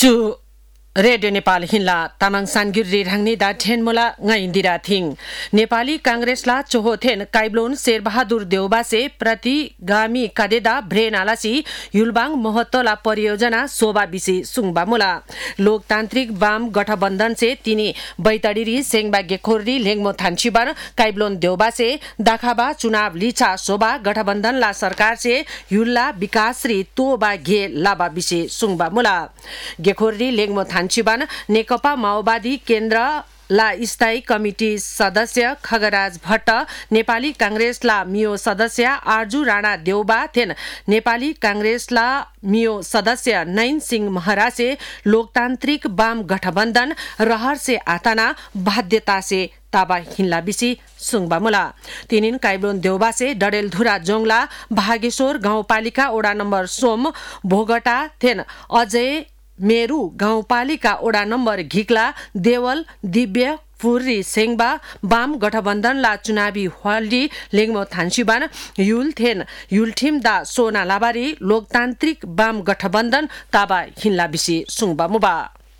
चु रेडियो नेपाल हिन्ला तामाङ सानगिर रिराङनी दा ठेनमोला ngayindira थिङ नेपाली कांग्रेसला चोहोथेन काइब्लोन शेरबहादुर देउबासे प्रतिगामी कादेदा भ्रेनालासी युलबाङ महत्तला परियोजना शोभा बिसी सुङबामुला लोकतान्त्रिक वाम गठबन्धन से तिनी बैतडीरी सेङबा गेखोरी लेङमो थान्चीबार काइब्लोन देउबासे दाखाबा चुनाव लिचा शोभा गठबन्धन ला सरकार से युल्ला विकासरी तोबा घे लाबा बिसी सुङबामुला गेखोरी लेङमो छिबान नेकपा माओवादी केन्द्र ला स्थायी कमिटी सदस्य खगराज भट्ट नेपाली कांग्रेस ला मियो सदस्य आर्जु राणा देउबा थेन नेपाली कांग्रेस ला मियो सदस्य नैन सिंह महरासे लोकतान्त्रिक वाम गठबन्धन रहर से आताना बाध्यता से ताबा हिन्ला बिसी सुङबामुला तिनिन काइब्लोन देउबा से डडेलधुरा जोङला भागेश्वर गाउँपालिका ओडा नम्बर सोम भोगटा थेन अजय मेरू गाउँपालिका ओडा नम्बर घिक्ला देवल दिव्य पुरी सेङबा वाम गठबन्धन ला चुनावी हल्डी लेङमो थान्सीबान युल थेन युलठिम दा सोना लाबारी लोकतान्त्रिक वाम गठबन्धन ताबा हिन्ला बिसी सुङबामुबा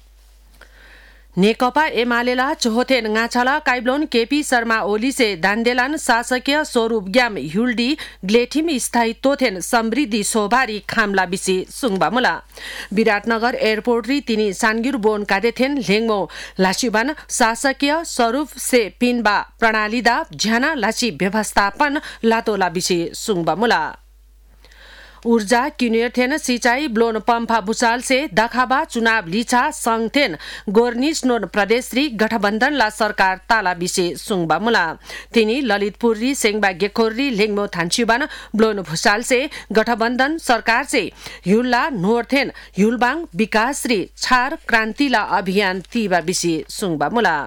नेकपा एमालेला चोहोथेन गाछाला काइब्लोन केपी शर्मा ओली से दान्देलान शासकीय स्वरूप ग्याम हुल्डी ग्लेठिम स्थायित्व थेन समृद्धि सोभारी खामला बिसी सुङबामुला विराटनगर एयरपोर्ट री तिनी सानगिर बोन कादेथेन लेङमो लासीबान शासकीय स्वरूप से पिनबा प्रणालीदा झ्याना लासी व्यवस्थापन लातोला बिसी सुङबामुला ऊर्जा किन्युथेन सिंचाई ब्लोन पम्फा भुसाल से दखाबा चुनाव लिछा संगथेन गोर्निस नोन प्रदेशरी गठबन्धन ला सरकार ताला बिसे सुङबामुला तिनी ललितपुरी सेङबा गेखोरी लेङमो थान्चीबान ब्लोन भुसाल से गठबन्धन सरकार से युल्ला नोर्थेन युलबाङ विकासरी छार क्रान्तिला अभियान तीबा बिसे सुङबामुला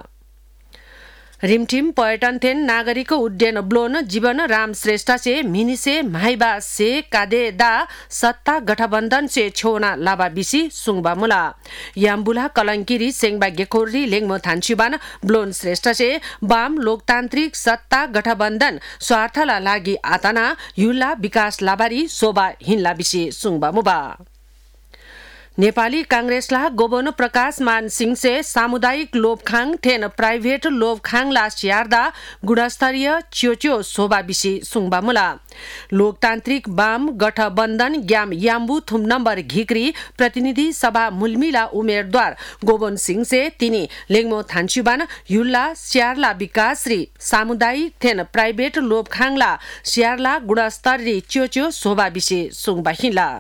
रिमठिम पर्यटन थेन नागरिक उड्डयन ब्लोन जीवन राम श्रेष्ठ से मिनिसे माइबा से कादे दा सत्ता गठबन्धन से छोना लाबा बिसी सुङबामुला याम्बुला कलंकिरी सेङबा गेखोरी लेङमो थान्चीबान ब्लोन श्रेष्ठ से वाम लोकतान्त्रिक सत्ता गठबन्धन स्वार्थला लागि आतना युल्ला विकास लाबारी शोभा हिन्ला बिसी सुङबामुबा नेपाली कांग्रेसला गोबन प्रकाश मान सिंह से सामुदायिक लोभखाङ थेन प्राइभेट लोभखाङ ला स्यार्दा गुणस्तरीय च्योच्यो शोभा बिसी सुङबामुला लोकतान्त्रिक वाम गठबन्धन ग्याम याम्बु थुम नम्बर घिक्री प्रतिनिधि सभा मुलमिला उम्मेदवार गोबन सिंह से तिनी लेङमो थान्चीबान युल्ला स्यार्ला विकासरी सामुदायिक थेन प्राइभेट लोभखाङ ला स्यार्ला गुणस्तरीय च्योच्यो शोभा बिसी सुङबा हिला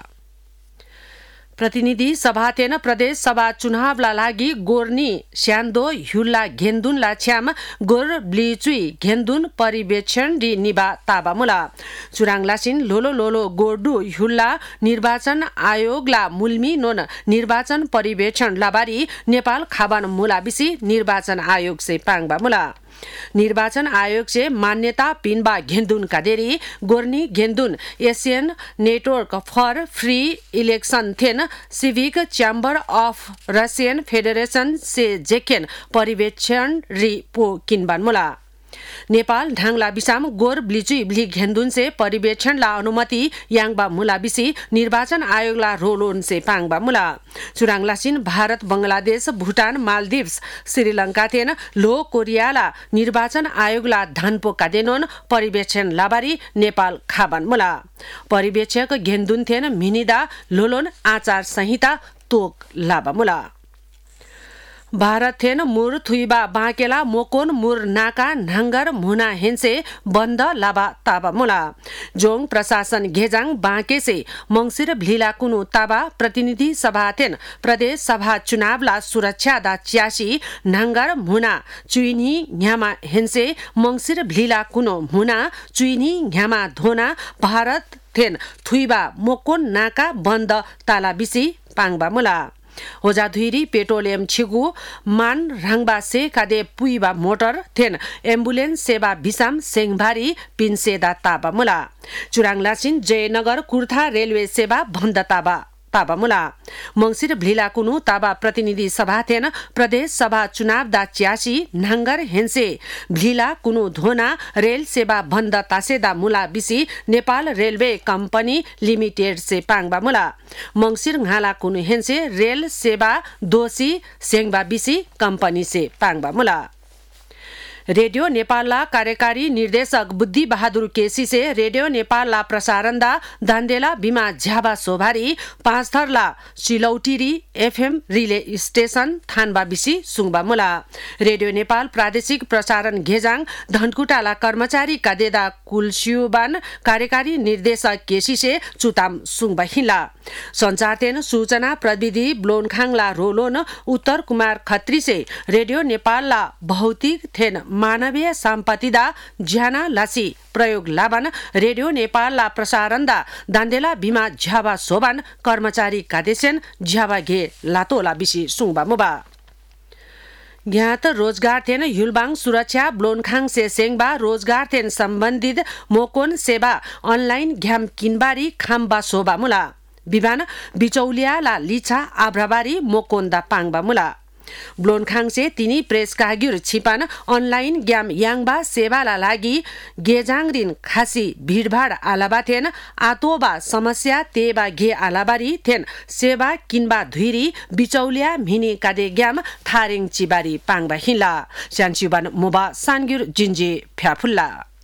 प्रतिनिधि सभा तेन प्रदेश सभा चुनावला लागि गोर्नी स्यान्दो हुल्ला घेन्दुन लाछ्याम गोर ब्लिचुई घेन्दुन परिवेक्षण डी निबा ताबामुला चुराङलासिन लोलो लोलो गोर्डु हुल्ला निर्वाचन आयोगला मुल्मी नोन निर्वाचन परिवेक्षण लाबारी नेपाल खाबान मुलाबिसी निर्वाचन आयोग से पाङबामुला निर्वाचन आयोग से मान्यता पिनबा घेन्दुन कादेरी गोर्नी घेन्दुन Asian network for free election थेन civic chamber of Russian federation से जेकेन परिवेक्षण री पो किनबानमुला नेपाल ढाङला बिसाम गोर ब्लिचुई ब्ली घेन्दुन से परिवेक्षण ला अनुमति याङबा मुलाबिसी निर्वाचन आयोग ला रोलोन से पाङबा मुला चुराङलासिन भारत बंगलादेश भूटान मालदिव्स श्रीलंका थेन लो कोरिया ला निर्वाचन आयोग ला धनपो कादेनोन परिवेक्षण लाबारी नेपाल खाबान मुला परिवेक्षक घेन्दुन थेन मिनिदा लोलोन आचार संहिता तोक लाबा मुला भारत थेन मुर थुइबा बाँकेला मोकोन मुर नाका नाङ्गर मुना हेन्से बन्द लाबा ताबा मुला जोङ प्रशासन घेजाङ बाँके से मंसिर भ्लिला कुनु ताबा प्रतिनिधि सभा थेन प्रदेश सभा चुनावला सुरक्षा दा च्यासी नाङ्गर मुना चुइनी न्यामा हेन्से मंसिर भ्लिला कुनु मुना चुइनी न्यामा धोना भारत थेन थुइबा मोकोन नाका बन्द ताला बिसी पाङबा मुला होजाधुइरी पेट्रोलियम छिगु मान राङबा से कादे पुइबा मोटर थेन एम्बुलेन्स सेवा बिसाम सेङभारी पिनसेदा ताबा मुला चुराङलासिन जयनगर कुर्था रेलवे सेवा बन्द ताबा पाबामुला मंगसिर भ्लिला कुनु ताबा प्रतिनिधि सभा थेन प्रदेश सभा चुनाव दा च्यासी नांगर हेन्से भ्लिला कुनु धोना रेल सेवा बन्द तासेदा मुला बिसी नेपाल रेलवे कंपनी लिमिटेड से पाङबा मुला मंगसिर घाला कुनु हेन्से रेल सेवा दोषी सेङबा बिसी कंपनी से पाङबा मुला रेडियो नेपालला कार्यकारी निर्देशक बुद्धि बहादुर केसी से रेडियो नेपालला प्रसारणदा दान्देला बिमा झ्याबा सोभारी पाँचथरला सिलौटिरी एफएम रिले स्टेशन थानबा बिसी सुङबा मुला रेडियो नेपाल प्रादेशिक प्रसारण घेजाङ धनकुटाला कर्मचारी कादेदा कुलस्युबान कार्यकारी निर्देशक केसी से चुताम सुङबा हिला संचारतेन सूचना प्रविधि ब्लोनखाङला रोलोन उत्तर कुमार खत्री से रेडियो नेपालला भौतिक थेन मानवीय सम्पत्तिदा ज्याना लासी प्रयोग लाबान रेडियो नेपालला प्रसारणदा दान्देला बिमा झ्याबा सोबान कर्मचारी कादेसेन झ्याबा घे लातोला बिसी सुङबा मुबा ज्ञात रोजगार थेन युलबाङ सुरक्षा ब्लोनखाङ से सेङबा रोजगार थेन सम्बन्धित मोकोन सेवा अनलाइन घ्याम किनबारी खाम्बा सोबा मुला विमान बिचौलिया ला लिछा आभ्राबारी मोकोन्दा पाङबा मुला ब्लोनखाङ से तिनी प्रेस कागिर छिपान अनलाइन ग्याम याङबा सेवाला लागि गेजाङरिन खासी भिडभाड आलाबा थेन आतोबा समस्या तेबा घे आलाबारी थेन सेवा किनबा धुइरी बिचौलिया मिनी कादे ग्याम थारिङ चिबारी पाङबा हिला स्यानचिबान मोबा सानगिर जिन्जे फ्याफुल्ला